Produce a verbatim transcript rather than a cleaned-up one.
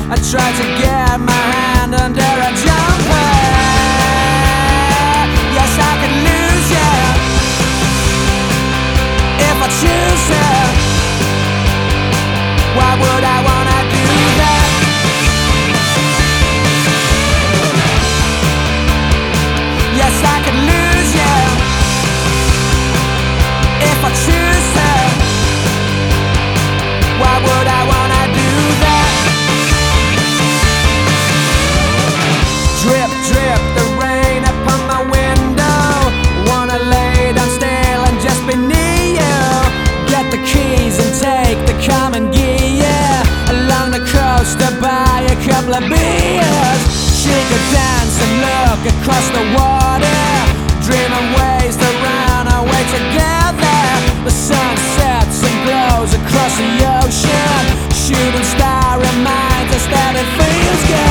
I tried to get my hand under a jumper. Yes, I could lose you if I choose to. Why would I wanna do that? Yes, I could lose you if I choose to. Why would I wanna do that? Drip, drip, the rain upon my window. Wanna lay down still and just be near you. Get the keys and take the common gear along the coast to buy a couple of beers. She could dance and look across the water, dreaming ways to run away together. The sun sets and glows across the ocean. Shooting star reminds us that it feels good.